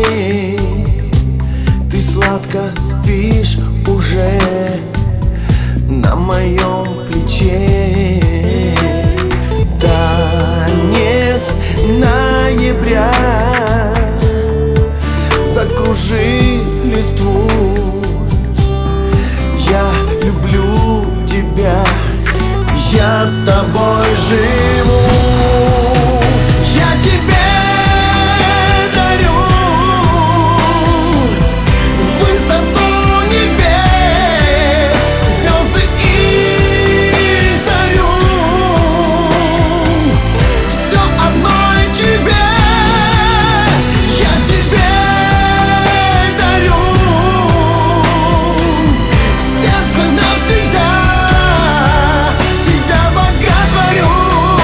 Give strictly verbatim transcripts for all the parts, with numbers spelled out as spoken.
ночей. Ты сладко спишь уже на моем плече. Танец ноября закружит листву. Я люблю тебя, я тобой живу. Я тебе дарю высоту небес, звезды и зарю. Все одной тебе. Я тебе дарю сердце навсегда. Тебя боготворю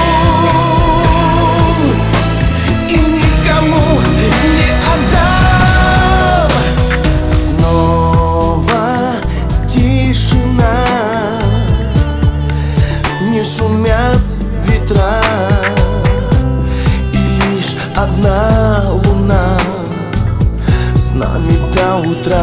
и никому не отдам. Снова тишина, не шумят ветра, и лишь одна луна с нами до утра.